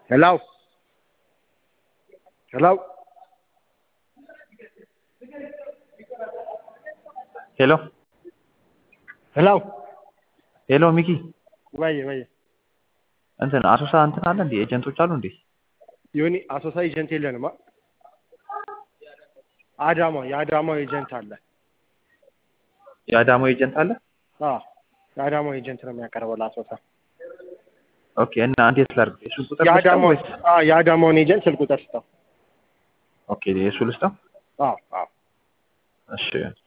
Hello? Hello? Hello, Hello? hello ሚኪ ወይ እንትን አሶሳ እንትን አለ እንዴ ኤጀንቶች አሉ እንዴ? ዮኒ አሶሳ ኤጀንት የለንማ። የአዳማው ኤጀንት አለ። የአዳማው ኤጀንት አለ? አዎ የአዳማው ኤጀንት ነው የሚያቀርበው ለአሶሳ። ኦኬ እና እንዴት ላድርግ? እሱ ቁጥር ልስጠው ወይስ? የአዳማውን ኤጀንት ስልክ ቁጥር ስጠው። ኦኬ የእሱ ልስጠው? አዎ እሺ